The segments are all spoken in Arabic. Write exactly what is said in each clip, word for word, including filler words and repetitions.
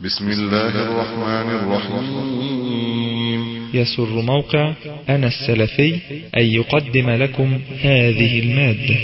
بسم الله الرحمن الرحيم. يسر موقع أنا السلفي أن يقدم لكم هذه المادة.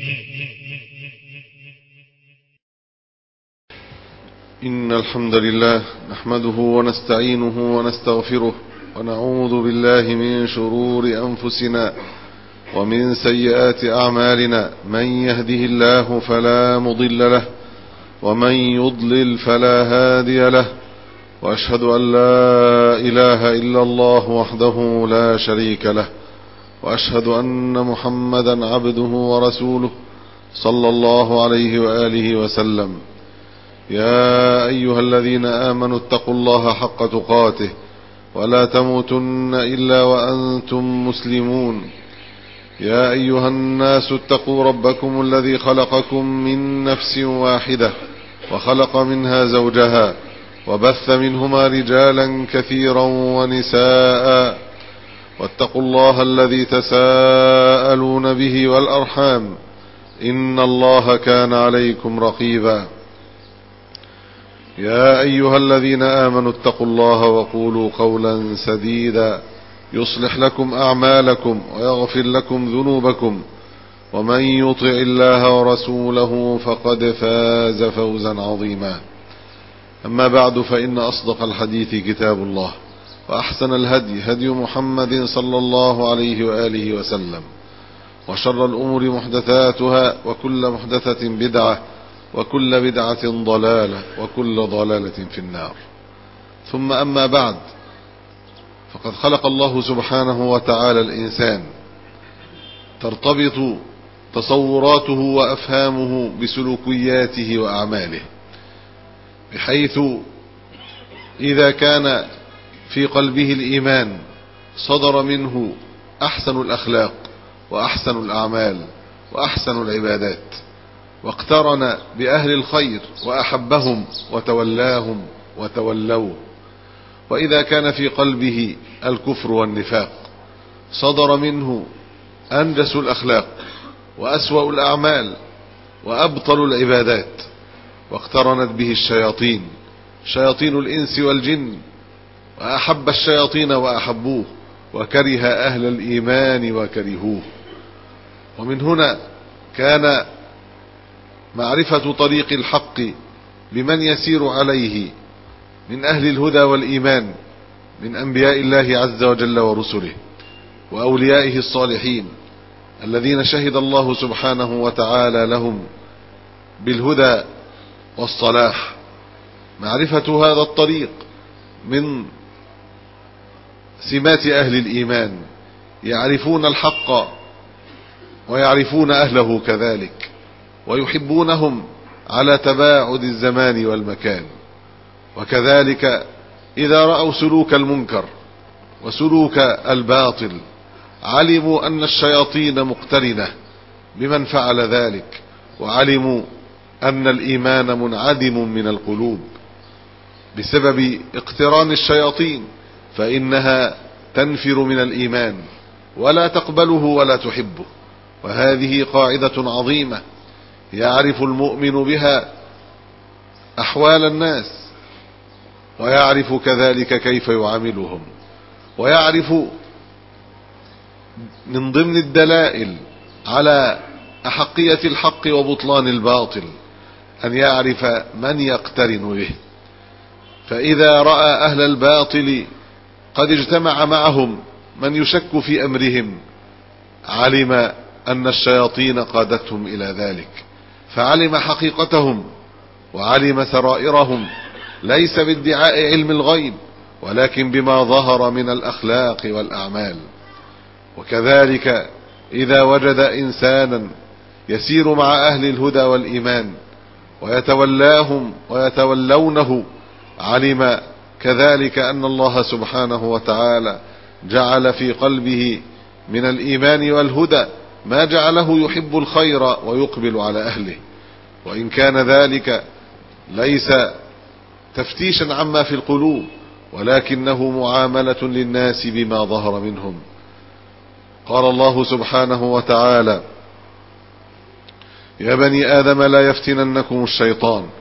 إن الحمد لله نحمده ونستعينه ونستغفره ونعوذ بالله من شرور أنفسنا ومن سيئات أعمالنا، من يهده الله فلا مضل له ومن يضلل فلا هادي له، وأشهد أن لا إله إلا الله وحده لا شريك له، وأشهد أن محمدا عبده ورسوله صلى الله عليه وآله وسلم. يا أيها الذين آمنوا اتقوا الله حق تقاته ولا تموتن إلا وأنتم مسلمون. يا أيها الناس اتقوا ربكم الذي خلقكم من نفس واحدة وخلق منها زوجها وبث منهما رجالا كثيرا ونساء، واتقوا الله الذي تساءلون به والأرحام إن الله كان عليكم رقيبا. يا أيها الذين آمنوا اتقوا الله وقولوا قولا سديدا يصلح لكم أعمالكم ويغفر لكم ذنوبكم، ومن يطع الله ورسوله فقد فاز فوزا عظيما. أما بعد، فإن أصدق الحديث كتاب الله، وأحسن الهدي هدي محمد صلى الله عليه وآله وسلم، وشر الأمور محدثاتها، وكل محدثة بدعة، وكل بدعة ضلالة، وكل ضلالة في النار. ثم أما بعد، فقد خلق الله سبحانه وتعالى الإنسان ترتبط تصوراته وأفهامه بسلوكياته وأعماله، بحيث إذا كان في قلبه الإيمان صدر منه أحسن الأخلاق وأحسن الأعمال وأحسن العبادات، واقترن بأهل الخير وأحبهم وتولاهم وتولوه. وإذا كان في قلبه الكفر والنفاق صدر منه أنجس الأخلاق وأسوأ الأعمال وأبطل العبادات، واقترنت به الشياطين، شياطين الإنس والجن، وأحب الشياطين وأحبوه، وكره أهل الإيمان وكرهوه. ومن هنا كان معرفة طريق الحق بمن يسير عليه من أهل الهدى والإيمان من أنبياء الله عز وجل ورسله وأوليائه الصالحين الذين شهد الله سبحانه وتعالى لهم بالهدى والصلاح. معرفة هذا الطريق من سمات أهل الإيمان، يعرفون الحق ويعرفون أهله كذلك، ويحبونهم على تباعد الزمان والمكان. وكذلك إذا رأوا سلوك المنكر وسلوك الباطل علموا أن الشياطين مقترنة بمن فعل ذلك، وعلموا أن الإيمان منعدم من القلوب بسبب اقتران الشياطين، فإنها تنفر من الإيمان ولا تقبله ولا تحبه. وهذه قاعدة عظيمة يعرف المؤمن بها أحوال الناس، ويعرف كذلك كيف يعاملهم، ويعرف من ضمن الدلائل على أحقية الحق وبطلان الباطل أن يعرف من يقترن به. فإذا رأى أهل الباطل قد اجتمع معهم من يشك في أمرهم، علم أن الشياطين قادتهم إلى ذلك، فعلم حقيقتهم وعلم سرائرهم، ليس بادعاء علم الغيب ولكن بما ظهر من الأخلاق والأعمال. وكذلك إذا وجد إنسانا يسير مع أهل الهدى والإيمان ويتولاهم ويتولونه، علم كذلك أن الله سبحانه وتعالى جعل في قلبه من الإيمان والهدى ما جعله يحب الخير ويقبل على أهله، وإن كان ذلك ليس تفتيشا عما في القلوب، ولكنه معاملة للناس بما ظهر منهم. قال الله سبحانه وتعالى: يا بني آدم لا يفتننكم الشيطان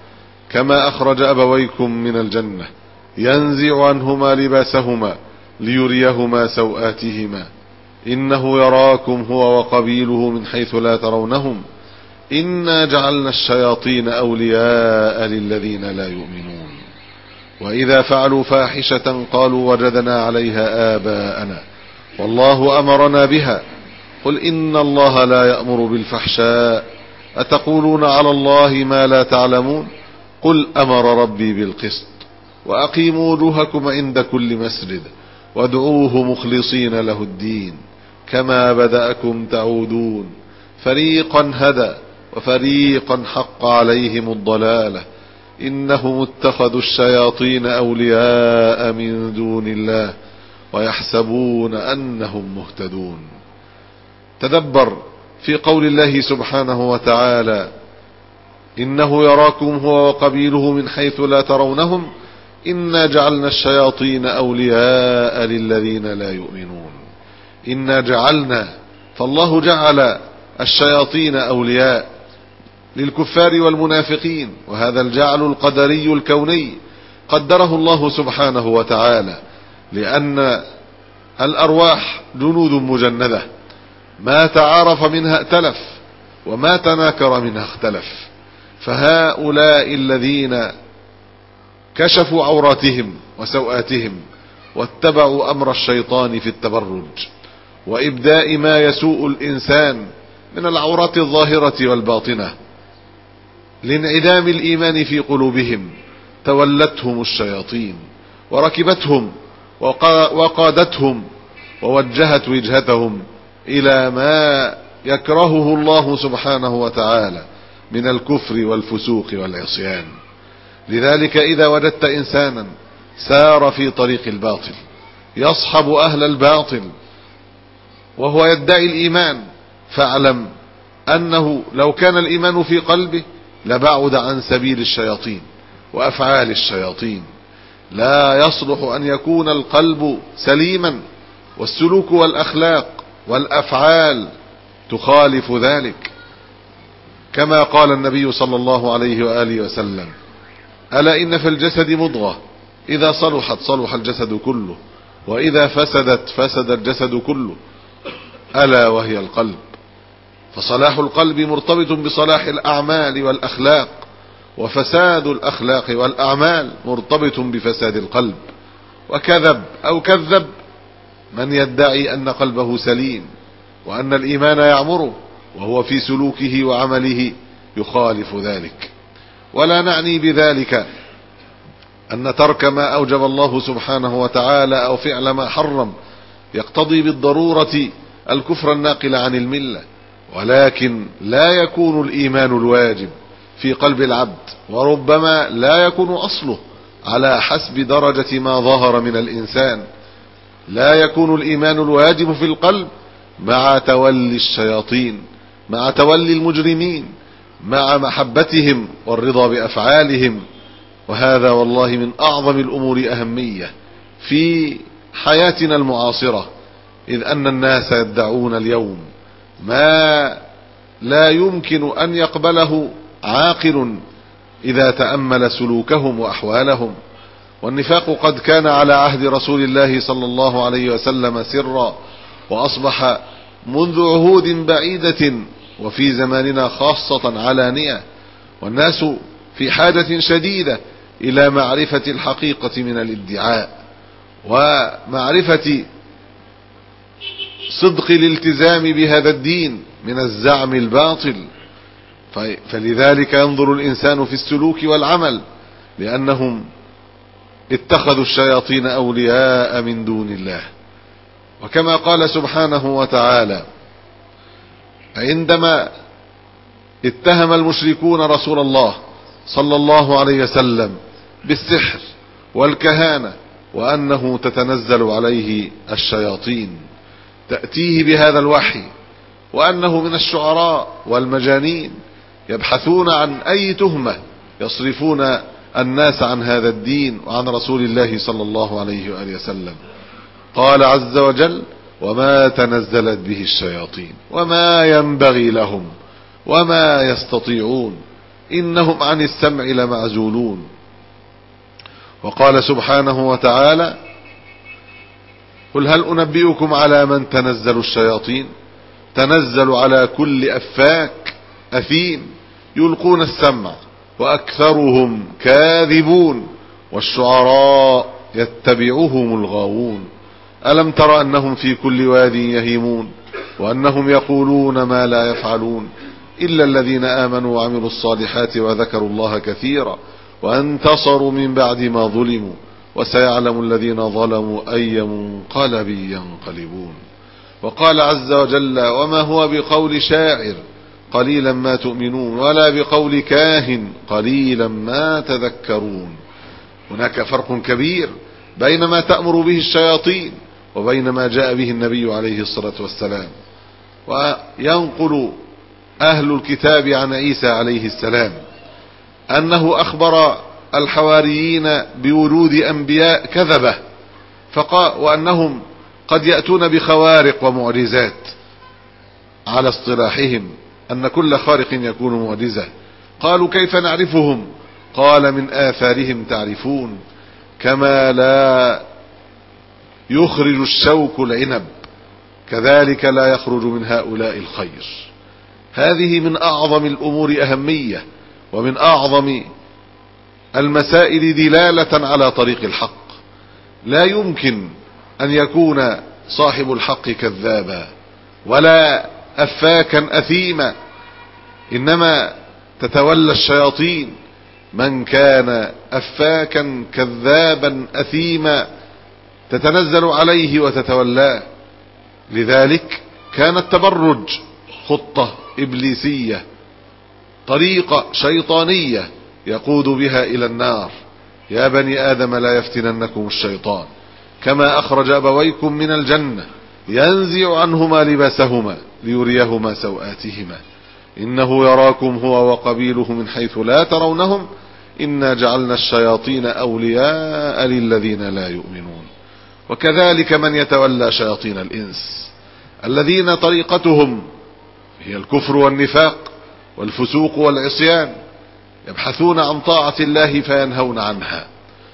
كما أخرج أبويكم من الجنة ينزع عنهما لباسهما ليريهما سوآتهما إنه يراكم هو وقبيله من حيث لا ترونهم إنا جعلنا الشياطين أولياء للذين لا يؤمنون وإذا فعلوا فاحشة قالوا وجدنا عليها آباءنا والله أمرنا بها قل إن الله لا يأمر بالفحشاء أتقولون على الله ما لا تعلمون قل أمر ربي بالقسط وأقيموا وجوهكم عند كل مسجد وادعوه مخلصين له الدين كما بدأكم تعودون فريقا هدى وفريقا حق عليهم الضلالة إنهم اتخذوا الشياطين أولياء من دون الله ويحسبون أنهم مهتدون. تدبر في قول الله سبحانه وتعالى إنه يراكم هو وقبيله من حيث لا ترونهم إنا جعلنا الشياطين أولياء للذين لا يؤمنون. إنا جعلنا، فالله جعل الشياطين أولياء للكفار والمنافقين، وهذا الجعل القدري الكوني قدره الله سبحانه وتعالى، لأن الأرواح جنود مجندة ما تعارف منها ائتلف وما تناكر منها اختلف. فهؤلاء الذين كشفوا عوراتهم وسوآتهم واتبعوا أمر الشيطان في التبرج وإبداء ما يسوء الإنسان من العورات الظاهرة والباطنة لانعدام الإيمان في قلوبهم، تولتهم الشياطين وركبتهم وقادتهم ووجهت وجهتهم إلى ما يكرهه الله سبحانه وتعالى من الكفر والفسوق والعصيان. لذلك إذا وجدت إنسانا سار في طريق الباطل يصحب أهل الباطل وهو يدعي الإيمان، فاعلم أنه لو كان الإيمان في قلبه لبعد عن سبيل الشياطين وأفعال الشياطين. لا يصلح أن يكون القلب سليما والسلوك والأخلاق والأفعال تخالف ذلك، كما قال النبي صلى الله عليه وآله وسلم: ألا إن في الجسد مضغة إذا صلحت صلح الجسد كله وإذا فسدت فسد الجسد كله، ألا وهي القلب. فصلاح القلب مرتبط بصلاح الأعمال والأخلاق، وفساد الأخلاق والأعمال مرتبط بفساد القلب. وكذب أو كذب من يدعي أن قلبه سليم وأن الإيمان يعمره وهو في سلوكه وعمله يخالف ذلك. ولا نعني بذلك أن ترك ما أوجب الله سبحانه وتعالى أو فعل ما حرم يقتضي بالضرورة الكفر الناقل عن الملة، ولكن لا يكون الإيمان الواجب في قلب العبد، وربما لا يكون أصله على حسب درجة ما ظهر من الإنسان. لا يكون الإيمان الواجب في القلب مع تولي الشياطين، مع تولي المجرمين، مع محبتهم والرضا بأفعالهم. وهذا والله من أعظم الأمور أهمية في حياتنا المعاصرة، إذ أن الناس يدعون اليوم ما لا يمكن أن يقبله عاقل إذا تأمل سلوكهم وأحوالهم. والنفاق قد كان على عهد رسول الله صلى الله عليه وسلم سرا، وأصبح منذ عهود بعيدة وفي زماننا خاصة علانية، والناس في حاجة شديدة إلى معرفة الحقيقة من الادعاء ومعرفة صدق الالتزام بهذا الدين من الزعم الباطل. فلذلك ينظر الإنسان في السلوك والعمل، لأنهم اتخذوا الشياطين أولياء من دون الله. وكما قال سبحانه وتعالى عندما اتهم المشركون رسول الله صلى الله عليه وسلم بالسحر والكهانة وأنه تتنزل عليه الشياطين تأتيه بهذا الوحي، وأنه من الشعراء والمجانين يبحثون عن أي تهمة يصرفون الناس عن هذا الدين وعن رسول الله صلى الله عليه وآله وسلم. قال عز وجل: وما تنزلت به الشياطين وما ينبغي لهم وما يستطيعون إنهم عن السمع لمعزولون. وقال سبحانه وتعالى: قل هل أنبئكم على من تنزل الشياطين تنزل على كل أفاك أثيم يلقون السمع وأكثرهم كاذبون والشعراء يتبعهم الغاوون ألم تر أنهم في كل واد يهيمون وأنهم يقولون ما لا يفعلون إلا الذين آمنوا وعملوا الصالحات وذكروا الله كثيرا وانتصروا من بعد ما ظلموا وسيعلم الذين ظلموا أي منقلب ينقلبون. وقال عز وجل: وما هو بقول شاعر قليلا ما تؤمنون ولا بقول كاهن قليلا ما تذكرون. هناك فرق كبير بين ما تأمر به الشياطين وبين ما جاء به النبي عليه الصلاة والسلام. وينقل أهل الكتاب عن عيسى عليه السلام أنه أخبر الحواريين بوجود أنبياء كذبة فقال وأنهم قد يأتون بخوارق ومعجزات، على اصطلاحهم أن كل خارق يكون معجزة. قالوا: كيف نعرفهم؟ قال: من آثارهم تعرفون، كما لا يخرج الشوك العنب كذلك لا يخرج من هؤلاء الخير. هذه من أعظم الأمور أهمية ومن أعظم المسائل دلالة على طريق الحق. لا يمكن أن يكون صاحب الحق كذابا ولا أفاكا أثيما، إنما تتولى الشياطين من كان أفاكا كذابا أثيما تتنزل عليه وتتولاه. لذلك كان التبرج خطة إبليسية، طريقة شيطانية يقود بها إلى النار. يا بني آدم لا يفتننكم الشيطان كما أخرج أبويكم من الجنة ينزع عنهما لباسهما ليريهما سوآتهما إنه يراكم هو وقبيله من حيث لا ترونهم إنا جعلنا الشياطين أولياء للذين لا يؤمنون. وكذلك من يتولى شياطين الإنس الذين طريقتهم هي الكفر والنفاق والفسوق والعصيان، يبحثون عن طاعة الله فينهون عنها،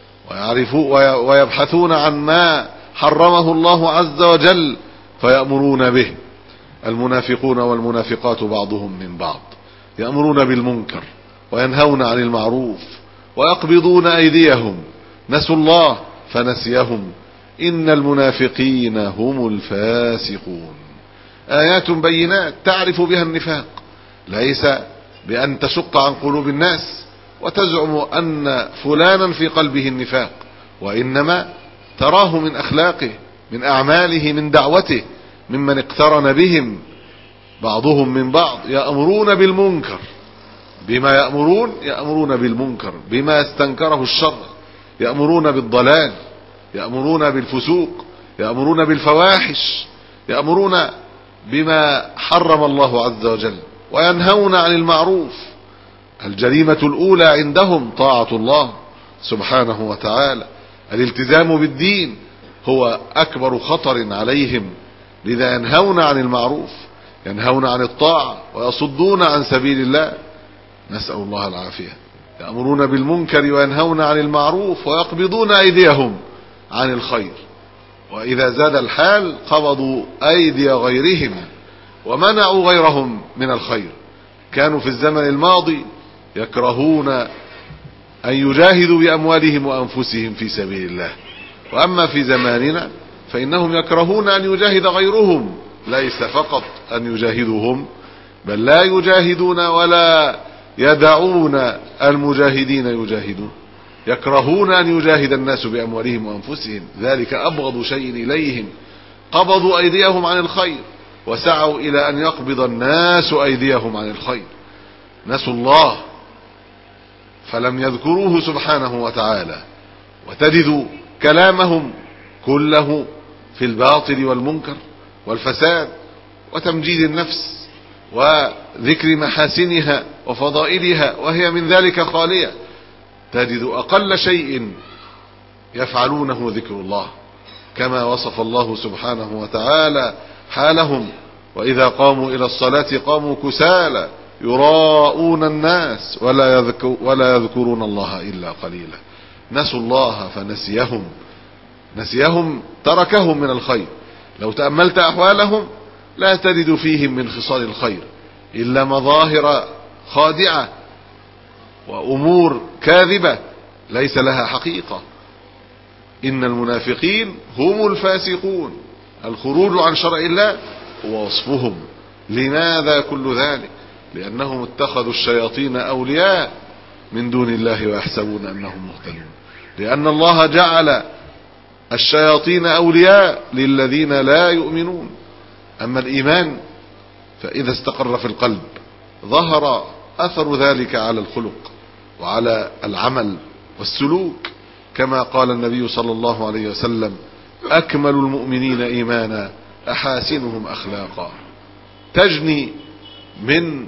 ويبحثون عن ما حرمه الله عز وجل فيأمرون به. المنافقون والمنافقات بعضهم من بعض يأمرون بالمنكر وينهون عن المعروف ويقبضون أيديهم، نسوا الله فنسيهم إن المنافقين هم الفاسقون. آيات بينات تعرف بها النفاق، ليس بأن تشق عن قلوب الناس وتزعم أن فلانا في قلبه النفاق، وإنما تراه من أخلاقه، من أعماله، من دعوته، ممن اقترن بهم بعضهم من بعض يأمرون بالمنكر. بما يأمرون يأمرون بالمنكر، بما استنكره الشر، يأمرون بالضلال، يأمرون بالفسوق، يأمرون بالفواحش، يأمرون بما حرم الله عز وجل، وينهون عن المعروف. الجريمة الأولى عندهم طاعة الله سبحانه وتعالى، الالتزام بالدين هو أكبر خطر عليهم، لذا ينهون عن المعروف، ينهون عن الطاعة ويصدون عن سبيل الله، نسأل الله العافية. يأمرون بالمنكر وينهون عن المعروف ويقبضون أيديهم عن الخير، وإذا زاد الحال قبضوا أيدي غيرهم ومنعوا غيرهم من الخير. كانوا في الزمن الماضي يكرهون أن يجاهدوا بأموالهم وأنفسهم في سبيل الله، وأما في زماننا فإنهم يكرهون أن يجاهد غيرهم، ليس فقط أن يجاهدهم بل لا يجاهدون ولا يدعون المجاهدين يجاهدون. يكرهون أن يجاهد الناس بأموالهم وأنفسهم، ذلك أبغض شيء إليهم. قبضوا أيديهم عن الخير وسعوا إلى أن يقبض الناس أيديهم عن الخير، نسوا الله فلم يذكروه سبحانه وتعالى، وتجد كلامهم كله في الباطل والمنكر والفساد وتمجيد النفس وذكر محاسنها وفضائلها، وهي من ذلك خالية. تجد أقل شيء يفعلونه ذكر الله، كما وصف الله سبحانه وتعالى حالهم: وإذا قاموا إلى الصلاة قاموا كسالى يراءون الناس ولا يذكر ولا يذكرون الله إلا قليلا. نسوا الله فنسيهم، نسيهم تركهم من الخير. لو تأملت أحوالهم لا تجد فيهم من خصال الخير إلا مظاهر خادعة وأمور كاذبة ليس لها حقيقة. إن المنافقين هم الفاسقون. الخروج عن شرع الله هو وصفهم. لماذا كل ذلك؟ لأنهم اتخذوا الشياطين أولياء من دون الله ويحسبون أنهم مهتدون. لأن الله جعل الشياطين أولياء للذين لا يؤمنون. أما الإيمان فإذا استقر في القلب ظهر أثر ذلك على الخلق وعلى العمل والسلوك، كما قال النبي صلى الله عليه وسلم: أكمل المؤمنين إيمانا أحاسنهم أخلاقا. تجني من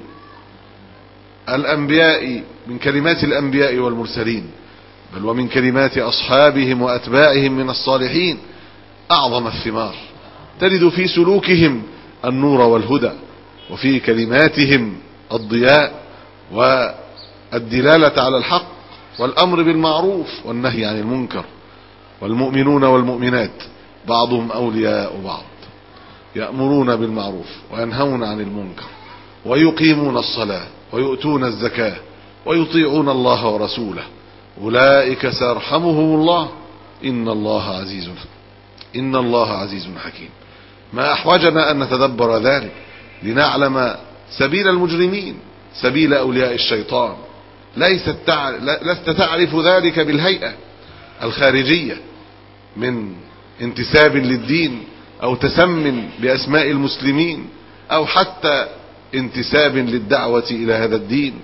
الأنبياء، من كلمات الأنبياء والمرسلين، بل ومن كلمات أصحابهم وأتباعهم من الصالحين أعظم الثمار. تجد في سلوكهم النور والهدى، وفي كلماتهم الضياء والدلالة على الحق والأمر بالمعروف والنهي عن المنكر. والمؤمنون والمؤمنات بعضهم أولياء بعض، يأمرون بالمعروف وينهون عن المنكر ويقيمون الصلاة ويؤتون الزكاة ويطيعون الله ورسوله، أولئك سيرحمهم الله إن الله عزيز إن الله عزيز حكيم. ما أحوجنا أن نتدبر ذلك لنعلم سبيل المجرمين، سبيل أولياء الشيطان. ليست تع... لست تعرف ذلك بالهيئة الخارجية من انتساب للدين أو تسم بأسماء المسلمين أو حتى انتساب للدعوة إلى هذا الدين،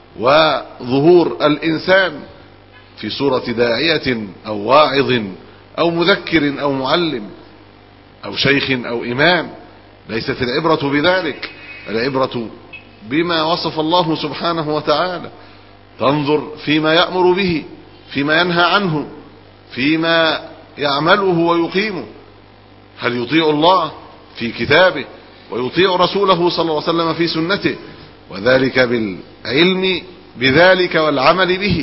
وظهور الإنسان في صورة داعية أو واعظ أو مذكر أو معلم أو شيخ أو إمام. ليست العبرة بذلك، العبرة بما وصف الله سبحانه وتعالى. تنظر فيما يأمر به، فيما ينهى عنه، فيما يعمله ويقيمه. هل يطيع الله في كتابه ويطيع رسوله صلى الله عليه وسلم في سنته، وذلك بالعلم بذلك والعمل به؟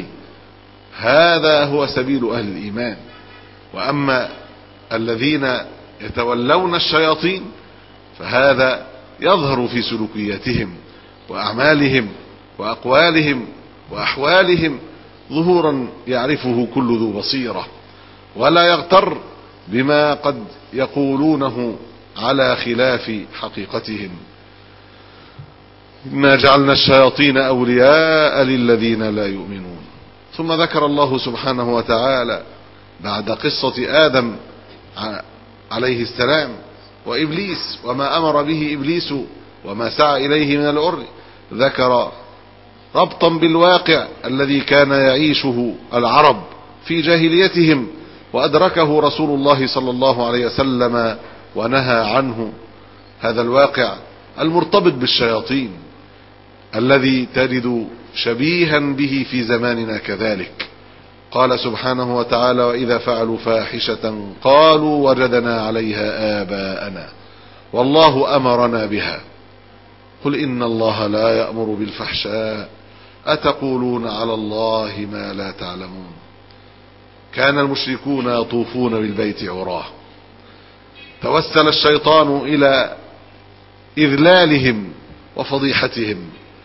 هذا هو سبيل أهل الإيمان. وأما الذين يتولون الشياطين فهذا يظهر في سلوكياتهم وأعمالهم وأقوالهم وأحوالهم ظهورا يعرفه كل ذو بصيرة، ولا يغتر بما قد يقولونه على خلاف حقيقتهم. إنا جعلنا الشياطين أولياء للذين لا يؤمنون. ثم ذكر الله سبحانه وتعالى بعد قصة آدم عليه السلام وإبليس وما أمر به إبليس وما سعى إليه من العر، ذكر ربطا بالواقع الذي كان يعيشه العرب في جاهليتهم، وأدركه رسول الله صلى الله عليه وسلم ونهى عنه. هذا الواقع المرتبط بالشياطين الذي تجد شبيها به في زماننا كذلك. قال سبحانه وتعالى: وإذا فعلوا فاحشة قالوا وجدنا عليها آباءنا والله أمرنا بها قل إن الله لا يأمر بالفحشاء أتقولون على الله ما لا تعلمون. كان المشركون يطوفون بالبيت عراه، توسل الشيطان إلى إذلالهم وفضيحتهم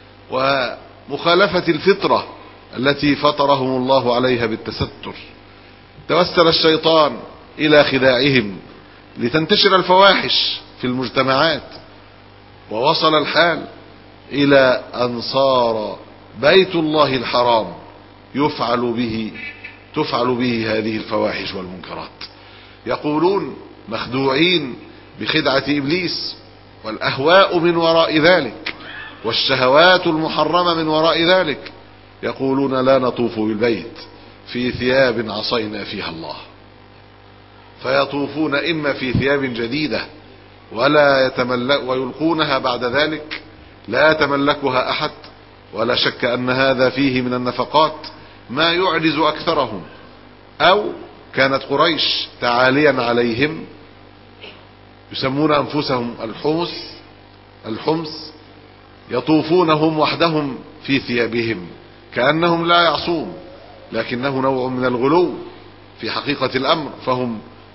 ومخالفة الفطرة التي فطرهم الله عليها بالتستر. توسل الشيطان إلى خداعهم لتنتشر الفواحش في المجتمعات، ووصل الحال إلى أن صار بيت الله الحرام يفعل به تفعل به هذه الفواحش والمنكرات. يقولون مخدوعين بخدعة إبليس، والأهواء من وراء ذلك والشهوات المحرمة من وراء ذلك، يقولون لا نطوف بالبيت في ثياب عصينا فيها الله، فيطوفون إما في ثياب جديدة ولا يتملك ويلقونها بعد ذلك لا يتملكها أحد، ولا شك أن هذا فيه من النفقات ما يعجز أكثرهم. أو كانت قريش تعاليا عليهم يسمون أنفسهم الحمص الحمص يطوفون هم وحدهم في ثيابهم كأنهم لا يعصون، لكنه نوع من الغلو في حقيقة الأمر، فهم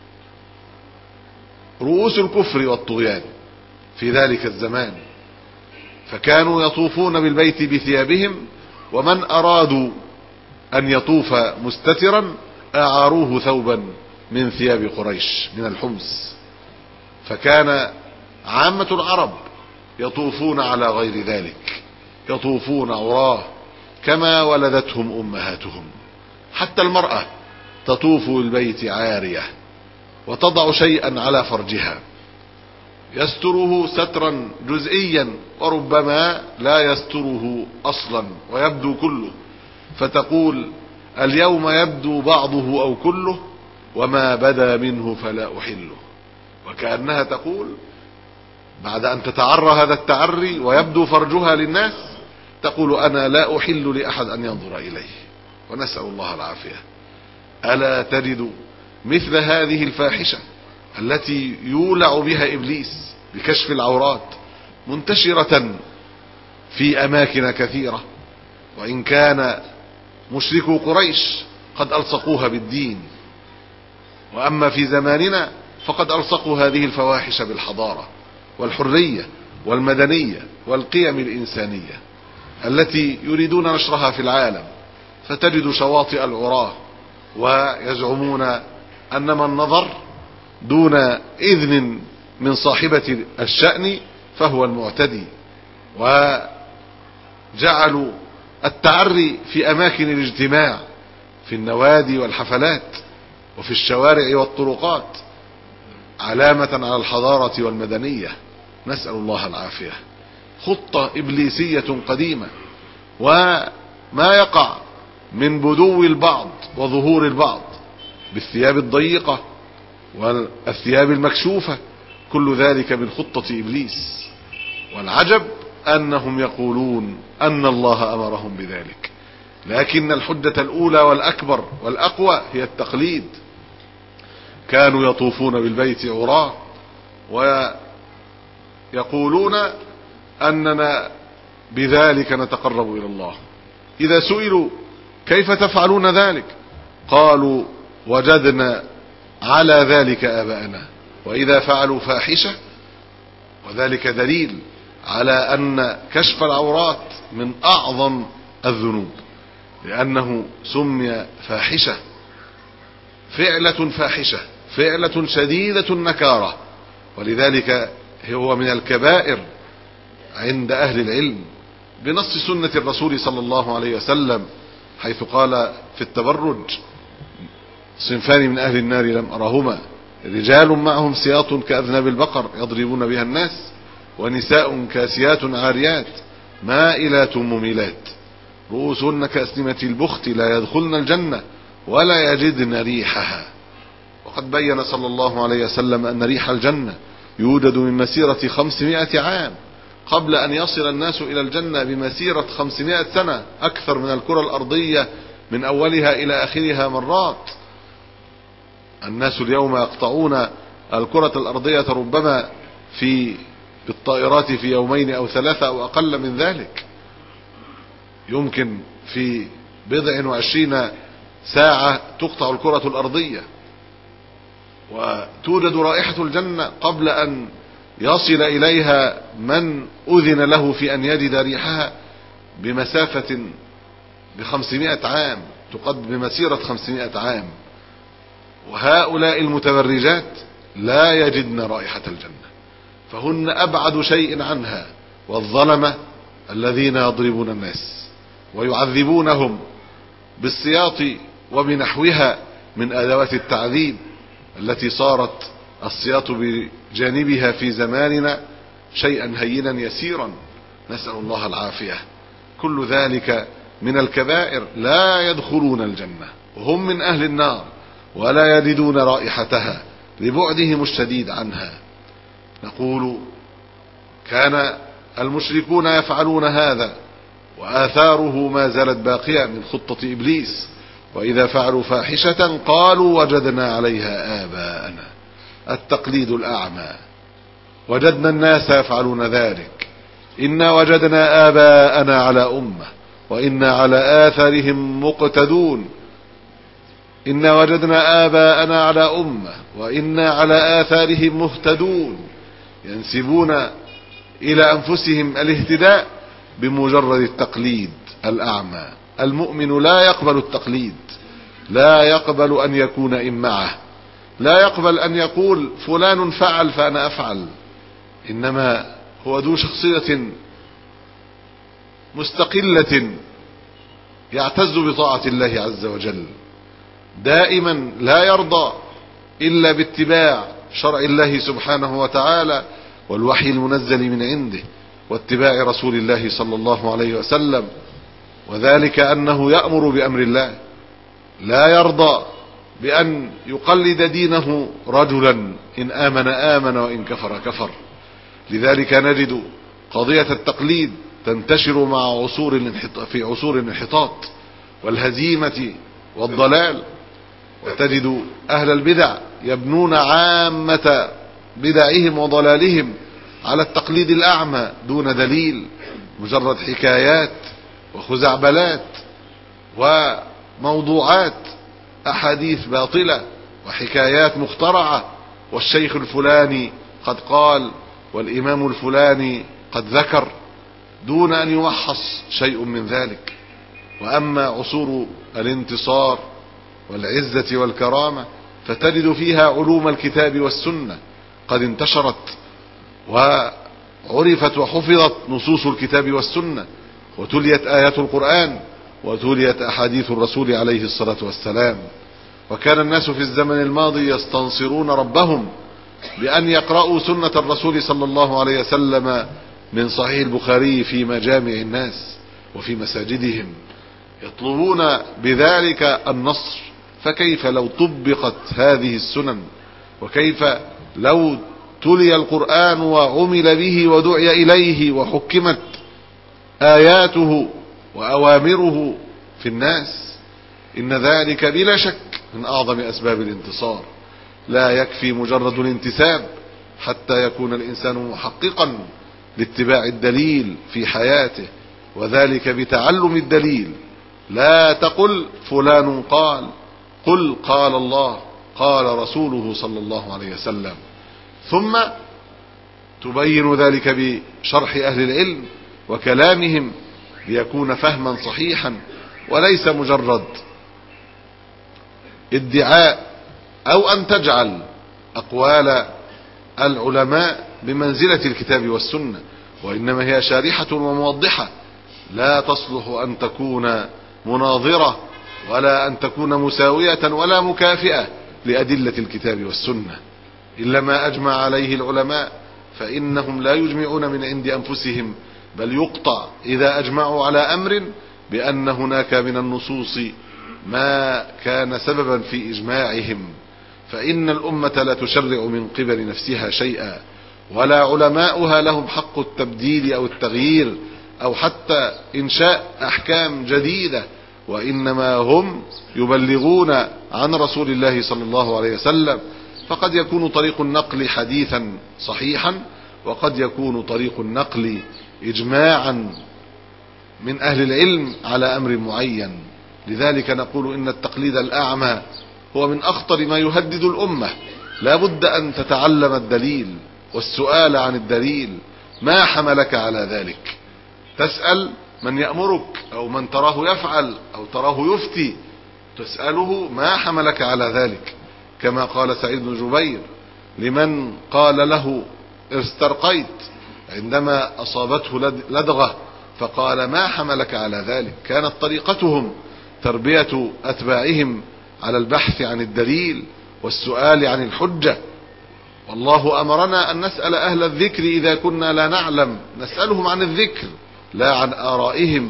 رؤوس الكفر والطغيان في ذلك الزمان. فكانوا يطوفون بالبيت بثيابهم، ومن أرادوا أن يطوف مستترا أعاروه ثوبا من ثياب قريش من الحمص. فكان عامة العرب يطوفون على غير ذلك، يطوفون عراه كما ولدتهم أمهاتهم. حتى المرأة تطوف البيت عارية وتضع شيئا على فرجها يستره سترا جزئيا، وربما لا يستره أصلا ويبدو كله، فتقول اليوم يبدو بعضه أو كله، وما بدا منه فلا أحله. وكأنها تقول بعد أن تتعرى هذا التعري ويبدو فرجها للناس، تقول أنا لا أحل لأحد أن ينظر إليه، ونسأل الله العافية. ألا تجد مثل هذه الفاحشة التي يولع بها إبليس بكشف العورات منتشرة في أماكن كثيرة، وإن كان مشركو قريش قد ألصقوها بالدين، وأما في زماننا فقد ألصقوا هذه الفواحش بالحضارة والحرية والمدنية والقيم الإنسانية التي يريدون نشرها في العالم. فتجد شواطئ العراة ويزعمون أن من نظر دون إذن من صاحبة الشأن فهو المعتدي، وجعلوا التعري في أماكن الاجتماع في النوادي والحفلات وفي الشوارع والطرقات علامة على الحضارة والمدنية، نسأل الله العافية. خطة إبليسية قديمة. وما يقع من بدو البعض وظهور البعض بالثياب الضيقة والثياب المكشوفة، كل ذلك من خطة إبليس. والعجب أنهم يقولون أن الله أمرهم بذلك، لكن الحجة الأولى والأكبر والأقوى هي التقليد. كانوا يطوفون بالبيت عراة ويقولون أننا بذلك نتقرب إلى الله. إذا سئلوا كيف تفعلون ذلك قالوا وجدنا على ذلك آباءنا. وإذا فعلوا فاحشة، وذلك دليل على أن كشف العورات من أعظم الذنوب، لأنه سمي فاحشة، فعلة فاحشة، فعلة شديدة النكارة، ولذلك هو من الكبائر عند أهل العلم بنص سنة الرسول صلى الله عليه وسلم، حيث قال في التبرج صنفان من أهل النار لم أرهما، رجال معهم سياط كأذناب البقر يضربون بها الناس، ونساء كاسيات عاريات مائلات مميلات رؤوسهن كأسنمة البخت لا يدخلن الجنة ولا يجدن ريحها. وقد بين صلى الله عليه وسلم أن ريح الجنة يوجد من مسيرة خمسمائة عام، قبل أن يصل الناس إلى الجنة بمسيرة خمسمائة سنة، أكثر من الكرة الأرضية من أولها إلى آخرها مرات. الناس اليوم يقطعون الكرة الأرضية ربما في بالطائرات في يومين أو ثلاثة أو أقل من ذلك. يمكن في بضع وعشرين ساعة تقطع الكرة الأرضية، وتوجد رائحة الجنة قبل أن يصل إليها من أذن له في أن يجد ريحها بمسافة بخمسمائة عام، تقد بمسيرة خمسمائة عام. وهؤلاء المتبرجات لا يجدن رائحة الجنة، فهن أبعد شيء عنها. والظلمة الذين يضربون الناس ويعذبونهم بالسياط وبنحوها من أدوات التعذيب التي صارت السياط بجانبها في زماننا شيئا هينا يسيرا، نسأل الله العافية. كل ذلك من الكبائر، لا يدخلون الجنة وهم من أهل النار ولا يجدون رائحتها لبعدهم الشديد عنها. نقول كان المشركون يفعلون هذا، وآثاره ما زالت باقية من خطة إبليس. وإذا فعلوا فاحشة قالوا وجدنا عليها آباءنا، التقليد الأعمى. وجدنا الناس يفعلون ذلك إنا وجدنا آباءنا على أمة وإنا على آثارهم مقتدون. إنا وجدنا آباءنا على أمة وإنا على آثارهم مهتدون، ينسبون إلى أنفسهم الاهتداء بمجرد التقليد الأعمى. المؤمن لا يقبل التقليد، لا يقبل أن يكون إمعة، لا يقبل أن يقول فلان فعل فأنا أفعل، إنما هو ذو شخصية مستقلة يعتز بطاعة الله عز وجل، دائما لا يرضى إلا باتباع شرع الله سبحانه وتعالى والوحي المنزل من عنده واتباع رسول الله صلى الله عليه وسلم، وذلك أنه يأمر بأمر الله، لا يرضى بأن يقلد دينه رجلا، إن آمن آمن وإن كفر كفر. لذلك نجد قضية التقليد تنتشر مع عصور في عصور الانحطاط والهزيمة والضلال، وتجد أهل البدع يبنون عامة بدعهم وضلالهم على التقليد الأعمى دون دليل، مجرد حكايات وخزعبلات وموضوعات، أحاديث باطلة وحكايات مخترعة، والشيخ الفلاني قد قال والإمام الفلاني قد ذكر، دون أن يمحص شيء من ذلك. وأما عصور الانتصار والعزة والكرامة فتجد فيها علوم الكتاب والسنة قد انتشرت وعرفت وحفظت نصوص الكتاب والسنة، وتليت آيات القرآن وتليت أحاديث الرسول عليه الصلاة والسلام. وكان الناس في الزمن الماضي يستنصرون ربهم بأن يقرأوا سنة الرسول صلى الله عليه وسلم من صحيح البخاري في مجامع الناس وفي مساجدهم، يطلبون بذلك النصر. فكيف لو طبقت هذه السنن، وكيف لو تلي القرآن وعمل به ودعي إليه وحكمت آياته وأوامره في الناس؟ إن ذلك بلا شك من أعظم أسباب الانتصار. لا يكفي مجرد الانتساب حتى يكون الإنسان محققا لاتباع الدليل في حياته، وذلك بتعلم الدليل. لا تقل فلان قال، قل قال الله قال رسوله صلى الله عليه وسلم، ثم تبين ذلك بشرح أهل العلم وكلامهم ليكون فهما صحيحا، وليس مجرد ادعاء أو أن تجعل أقوال العلماء بمنزلة الكتاب والسنة، وإنما هي شارحة وموضحة، لا تصلح أن تكون مناظرة ولا أن تكون مساوية ولا مكافئة لأدلة الكتاب والسنة. إلا ما أجمع عليه العلماء فإنهم لا يجمعون من عند أنفسهم، بل يقطع إذا أجمعوا على أمر بأن هناك من النصوص ما كان سببا في إجماعهم. فإن الأمة لا تشرع من قبل نفسها شيئا، ولا علماؤها لهم حق التبديل أو التغيير أو حتى إنشاء أحكام جديدة، وإنما هم يبلغون عن رسول الله صلى الله عليه وسلم. فقد يكون طريق النقل حديثا صحيحا، وقد يكون طريق النقل إجماعا من أهل العلم على أمر معين. لذلك نقول إن التقليد الأعمى هو من أخطر ما يهدد الأمة. لا بد أن تتعلم الدليل والسؤال عن الدليل، ما حملك على ذلك؟ تسأل من يأمرك أو من تراه يفعل أو تراه يفتي، تسأله ما حملك على ذلك، كما قال سعيد بن جبير لمن قال له استرقيت عندما أصابته لدغة، فقال ما حملك على ذلك؟ كانت طريقتهم تربية أتباعهم على البحث عن الدليل والسؤال عن الحجة. والله أمرنا أن نسأل أهل الذكر إذا كنا لا نعلم، نسألهم عن الذكر لا عن آرائهم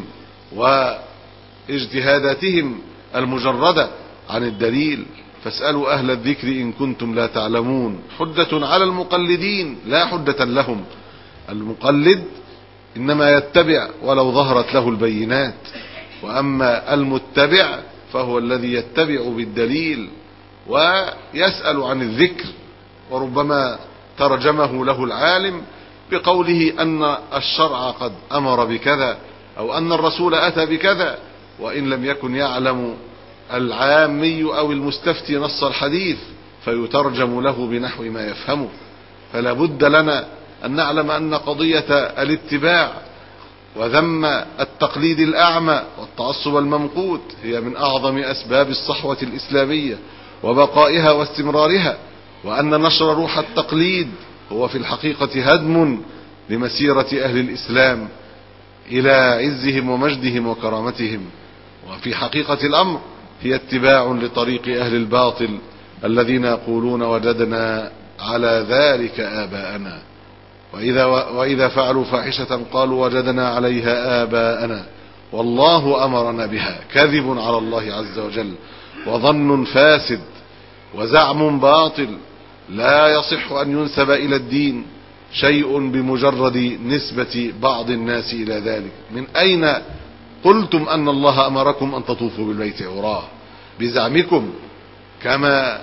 واجتهاداتهم المجردة عن الدليل. فاسألوا أهل الذكر إن كنتم لا تعلمون. حجة على المقلدين لا حجة لهم. المقلد إنما يتبع ولو ظهرت له البينات، وأما المتبع فهو الذي يتبع بالدليل ويسأل عن الذكر، وربما ترجمه له العالم بقوله أن الشرع قد أمر بكذا أو أن الرسول أتى بكذا، وإن لم يكن يعلم العامي أو المستفتي نص الحديث فيترجم له بنحو ما يفهمه. فلا بد لنا أن نعلم أن قضية الاتباع وذم التقليد الأعمى والتعصب الممقوت هي من أعظم أسباب الصحوة الإسلامية وبقائها واستمرارها، وأن نشر روح التقليد هو في الحقيقة هدم لمسيرة أهل الإسلام إلى عزهم ومجدهم وكرامتهم، وفي حقيقة الأمر هي اتباع لطريق أهل الباطل الذين يقولون وجدنا على ذلك آباءنا، وإذا, وإذا فعلوا فاحشة قالوا وجدنا عليها آباءنا والله أمرنا بها. كذب على الله عز وجل وظن فاسد وزعم باطل لا يصح أن ينسب إلى الدين شيء بمجرد نسبة بعض الناس إلى ذلك. من أين قلتم أن الله أمركم أن تطوفوا بالبيت عراه؟ بزعمكم، كما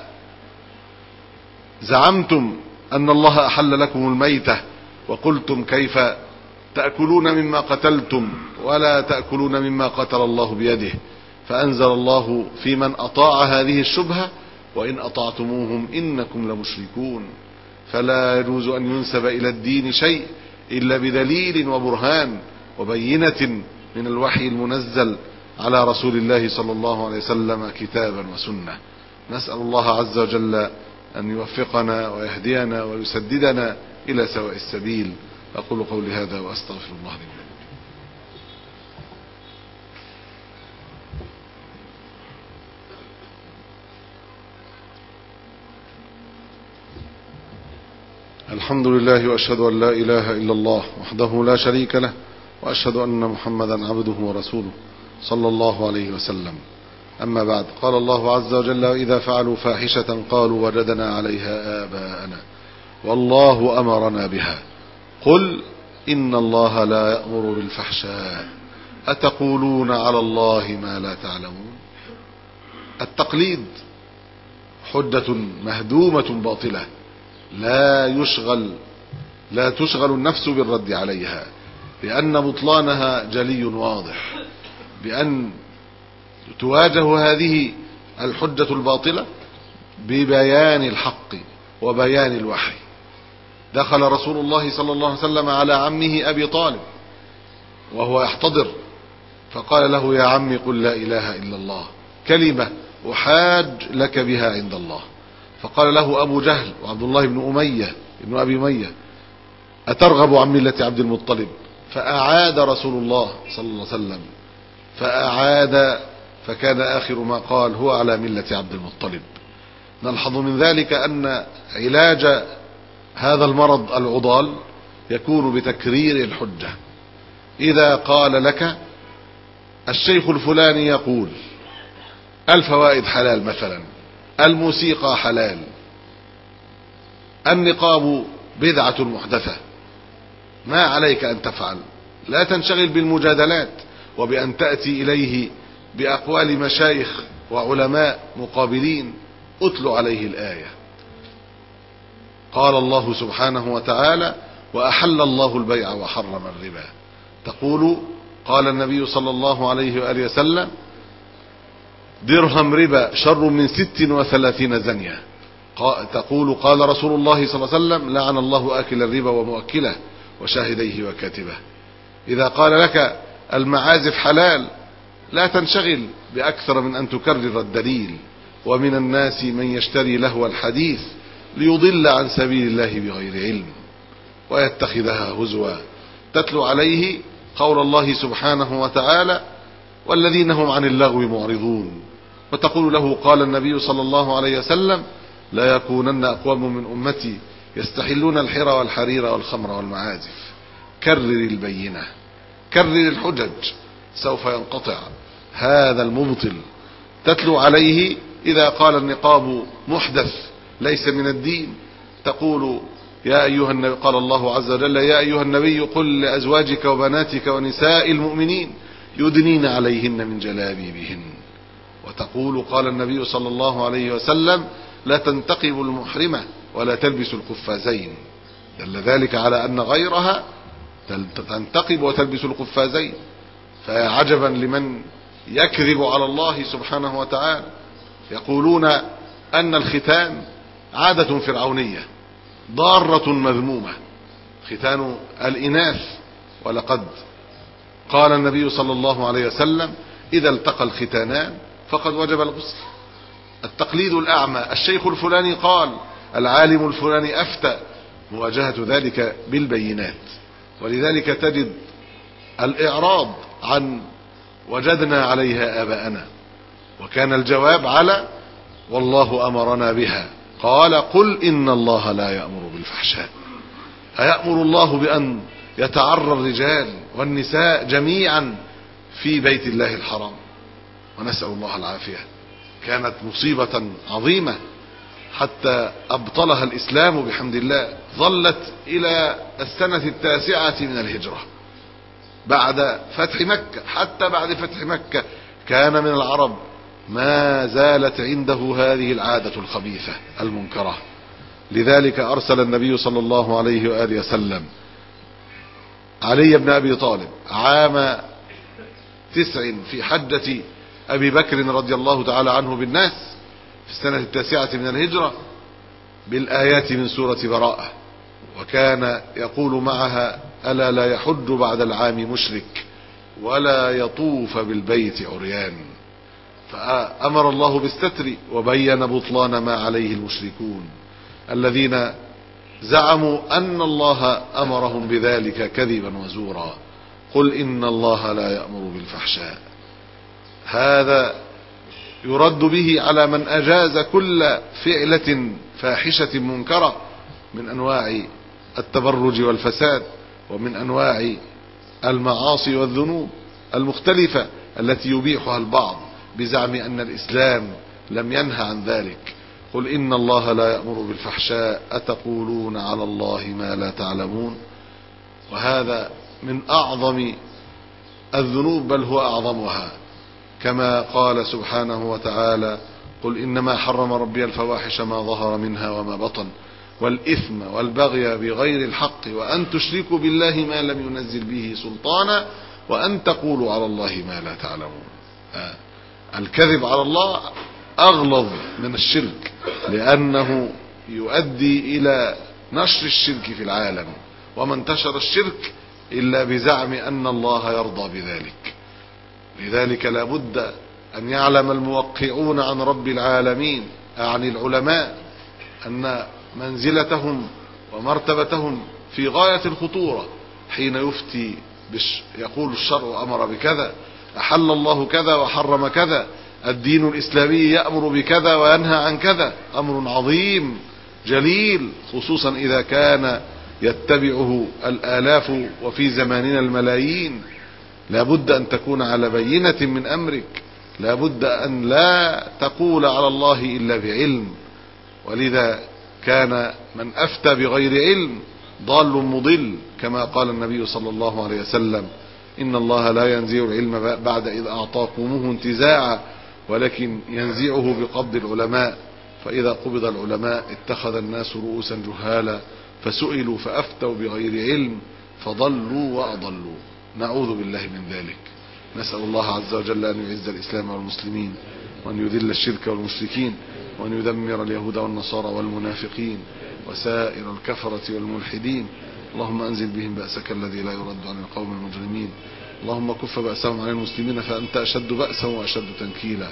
زعمتم أن الله أحل لكم الميتة وقلتم كيف تأكلون مما قتلتم ولا تأكلون مما قتل الله بيده، فأنزل الله في من أطاع هذه الشبهة وإن أطعتموهم إنكم لمشركون. فلا يجوز أن ينسب إلى الدين شيء إلا بدليل وبرهان وبينة من الوحي المنزل على رسول الله صلى الله عليه وسلم كتابا وسنة. نسأل الله عز وجل أن يوفقنا ويهدينا ويسددنا إلى سواء السبيل. أقول قولي هذا وأستغفر الله لي ولكم. الحمد لله وأشهد أن لا إله إلا الله وحده لا شريك له، وأشهد أن محمدا عبده ورسوله صلى الله عليه وسلم. أما بعد، قال الله عز وجل وإذا فعلوا فاحشة قالوا وجدنا عليها آباءنا والله أمرنا بها قل إن الله لا يأمر بالفحشاء أتقولون على الله ما لا تعلمون. التقليد حجة مهدومة باطلة لا يشغل لا تشغل النفس بالرد عليها، لأن بطلانها جلي واضح، بأن تواجه هذه الحجة الباطلة ببيان الحق وبيان الوحي. دخل رسول الله صلى الله عليه وسلم على عمه أبي طالب وهو يحتضر، فقال له يا عمي قل لا إله إلا الله كلمة أحاج لك بها عند الله. فقال له أبو جهل وعبد الله بن أمية ابن أبي أمية أترغب عن ملة عبد المطلب؟ فأعاد رسول الله صلى الله عليه وسلم فأعاد، فكان آخر ما قال هو على ملة عبد المطلب. نلحظ من ذلك أن علاج هذا المرض العضال يكون بتكرير الحجة. إذا قال لك الشيخ الفلاني يقول الفوائد حلال مثلا، الموسيقى حلال، النقاب بدعة محدثة، ما عليك أن تفعل؟ لا تنشغل بالمجادلات وبأن تأتي إليه بأقوال مشايخ وعلماء مقابلين. أتل عليه الآية. قال الله سبحانه وتعالى وأحل الله البيع وحرم الربا. تقول قال النبي صلى الله عليه وآله وسلم درهم ربا شر من ست وثلاثين زنية. تقول قال رسول الله صلى الله عليه وسلم لعن الله آكل الربا ومؤكله وشاهديه وكاتبه. إذا قال لك المعازف حلال لا تنشغل بأكثر من أن تكرر الدليل. ومن الناس من يشتري لهو الحديث ليضل عن سبيل الله بغير علم ويتخذها هزوا. تتلو عليه قول الله سبحانه وتعالى والذين هم عن اللغو معرضون، وتقول له قال النبي صلى الله عليه وسلم لا يكونن أقوام من أمتي يستحلون الحر والحرير والخمر والمعازف. كرر البينة، كرر الحجج، سوف ينقطع هذا المبطل. تتلو عليه إذا قال النقاب محدث ليس من الدين، تقول يا أيها النبي قال الله عز وجل يا أيها النبي قل لأزواجك وبناتك ونساء المؤمنين يدنين عليهن من جلابيبهن. وتقول قال النبي صلى الله عليه وسلم لا تنتقب المحرمة ولا تلبس القفازين. دل ذلك على أن غيرها تنتقب وتلبس القفازين. فعجبا لمن يكذب على الله سبحانه وتعالى. يقولون أن الختان عادة فرعونية ضارة مذمومة، ختان الإناث، ولقد قال النبي صلى الله عليه وسلم إذا التقى الختانان فقد وجب الغسل. التقليد الأعمى، الشيخ الفلاني قال، العالم الفلاني أفتى، مواجهة ذلك بالبينات. ولذلك تجد الإعراض عن وجدنا عليها آباءنا، وكان الجواب على والله أمرنا بها. قال قل إن الله لا يأمر بالفحشاء. أيأمر الله بأن يتعرى الرجال والنساء جميعا في بيت الله الحرام؟ ونسأل الله العافية. كانت مصيبة عظيمة حتى أبطلها الإسلام بحمد الله. ظلت إلى السنة التاسعة من الهجرة بعد فتح مكة. حتى بعد فتح مكة كان من العرب ما زالت عنده هذه العادة الخبيثة المنكرة. لذلك أرسل النبي صلى الله عليه وآله وسلم علي بن أبي طالب عام تسع في حجة أبي بكر رضي الله تعالى عنه بالناس في السنة التاسعة من الهجرة بالآيات من سورة براءة، وكان يقول معها ألا لا يحج بعد العام مشرك ولا يطوف بالبيت عريان. فأمر الله بالستر وبين بطلان ما عليه المشركون الذين زعموا أن الله أمرهم بذلك كذبا وزورا. قل إن الله لا يأمر بالفحشاء. هذا يرد به على من أجاز كل فعلة فاحشة منكرة من أنواع التبرج والفساد ومن أنواع المعاصي والذنوب المختلفة التي يبيحها البعض بزعم أن الإسلام لم ينهى عن ذلك. قل إن الله لا يأمر بالفحشاء أتقولون على الله ما لا تعلمون. وهذا من أعظم الذنوب، بل هو أعظمها، كما قال سبحانه وتعالى قل إنما حرم ربي الفواحش ما ظهر منها وما بطن والإثم والبغي بغير الحق وأن تشركوا بالله ما لم ينزل به سلطانا وأن تقولوا على الله ما لا تعلمون. آه. الكذب على الله أغلظ من الشرك، لأنه يؤدي إلى نشر الشرك في العالم، وما انتشر الشرك إلا بزعم أن الله يرضى بذلك. لذلك لا بد أن يعلم الموقعون عن رب العالمين أعني العلماء أن منزلتهم ومرتبتهم في غاية الخطورة حين يفتي بش يقول الشرع أمر بكذا، أحل الله كذا وحرم كذا، الدين الإسلامي يأمر بكذا وينهى عن كذا. أمر عظيم جليل، خصوصا إذا كان يتبعه الآلاف وفي زماننا الملايين. لا بد أن تكون على بينة من أمرك، لا بد أن لا تقول على الله إلا بعلم. ولذا كان من أفتى بغير علم ضال مضل، كما قال النبي صلى الله عليه وسلم إن الله لا ينزع العلم بعد إذ أعطاكموه انتزاعا ولكن ينزعه بقبض العلماء، فإذا قبض العلماء اتخذ الناس رؤوسا جهالا فسئلوا فأفتوا بغير علم فضلوا وأضلوا. نعوذ بالله من ذلك. نسأل الله عز وجل أن يعز الإسلام والمسلمين وأن يذل الشرك والمشركين وأن يدمر اليهود والنصارى والمنافقين وسائر الكفرة والملحدين. اللهم أنزل بهم بأسك الذي لا يرد عن القوم المجرمين. اللهم كف بأسهم عن المسلمين فأنت أشد بأسا وأشد تنكيلا.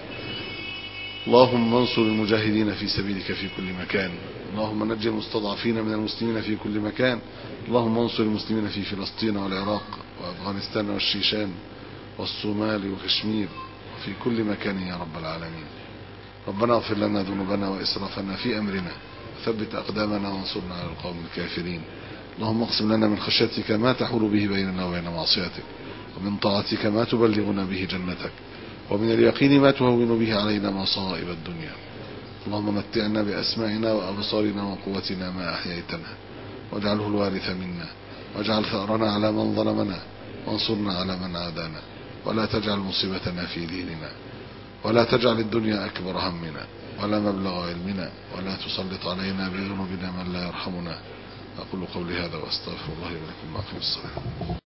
اللهم انصر المجاهدين في سبيلك في كل مكان. اللهم نجي المستضعفين من المسلمين في كل مكان. اللهم انصر المسلمين في فلسطين والعراق وأفغانستان والشيشان والصومال وكشمير وفي كل مكان يا رب العالمين. ربنا اغفر لنا ذنوبنا وإسرافنا في أمرنا وثبت أقدامنا وانصرنا على القوم الكافرين. اللهم اقسم لنا من خشيتك ما تحول به بيننا وبين معصيتك، ومن طاعتك ما تبلغنا به جنتك، ومن اليقين ما تهون به علينا مصائب الدنيا. اللهم متعنا بأسماعنا وأبصارنا وقوتنا ما أحييتنا، واجعله الوارث منا، واجعل ثأرنا على من ظلمنا، وانصرنا على من عادانا، ولا تجعل مصيبتنا في ديننا، ولا تجعل الدنيا أكبر همنا ولا مبلغ علمنا، ولا تسلط علينا بذنوبنا من لا يرحمنا، أقول قولي هذا وأستغفر الله لكم وأقم الصلاة.